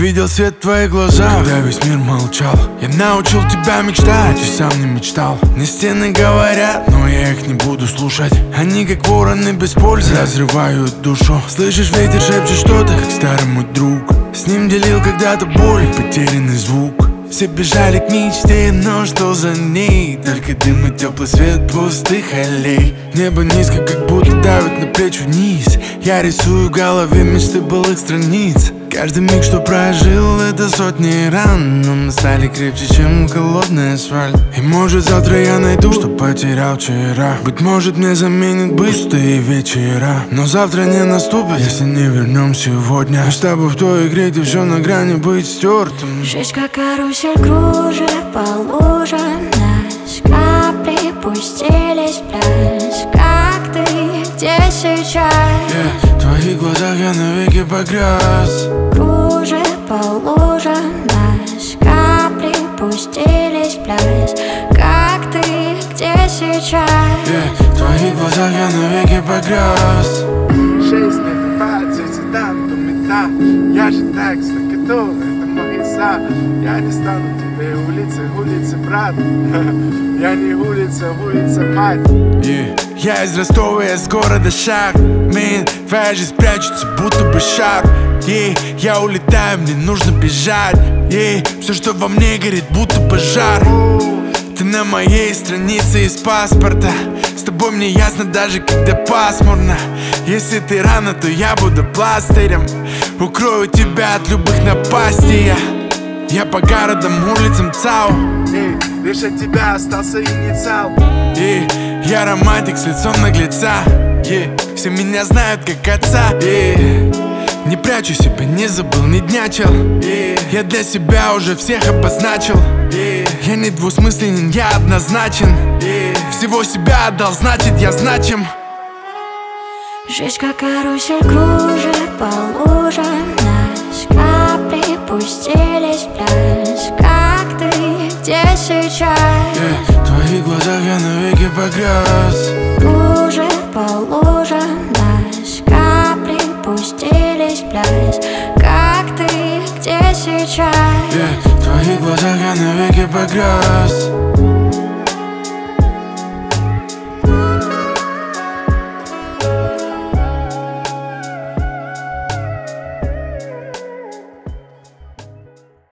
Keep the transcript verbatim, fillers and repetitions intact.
Увидел свет в твоих глазах, когда весь мир молчал. Я научил тебя мечтать, и сам не мечтал. На стены говорят, но я их не буду слушать. Они как вороны без пользы, разрывают душу. Слышишь, ветер шепчет что-то, как старый мой друг. С ним делил когда-то боль, потерянный звук. Все бежали к мечте, но что за ней? Только дым и теплый свет пустых аллей. Небо низко, как будто давит на плечи вниз. Я рисую в голове мечты былых страниц. Каждый миг, что прожил, это сотни ран, но мы стали крепче, чем холодный асфальт. И может завтра я найду, что потерял вчера. Быть может мне заменит быстрые вечера. Но завтра не наступит, если не вернем сегодня. С тобой в той игре, где все на грани быть стертым. Жизнь как карусель кружит по лужам. Нас капли пустились в пляс. Как ты, где сейчас? Yeah, в твоих глазах я навеки погряз. Кружит по лужам. Нас капли пустились в пляс. Как ты, где сейчас? Yeah, в твоих глазах я навеки погряз. Жизнь это двадцать седан, мета. Я же так стакату, это магаза. Я не стану тебе улицы, улицы, брат. Я не улица, улица, мать. Yeah. Я из Ростова, я с города Шах. Мин, твоя жизнь прячется, будто бы шар. Yeah. Я улетаю, мне нужно бежать. Yeah. Все, что во мне горит, будто пожар. Ты на моей странице из паспорта. С тобой мне ясно, даже когда пасмурно. Если ты рано, то я буду пластырем. Укрою тебя от любых напастей. Я, я по городам, улицам цау. Эй, лишь от тебя остался инициал. Yeah. Я романтик с лицом наглеца. Yeah. Все меня знают как отца. Yeah. Не прячу себя, не забыл ни дня, чел. Yeah. Я для себя уже всех обозначил. Yeah. Я не двусмысленен, я однозначен. Yeah. Всего себя отдал, значит я значим. Жизнь как карусель кружит по лужам. Нас капли пустились в пляс. Как ты, где сейчас? Yeah. В твоих глазах я навеки погряз. Кружит по лужам. Нас капли пустились в пляс. Как ты, где сейчас? Yeah. В твоих глазах я навеки погряз.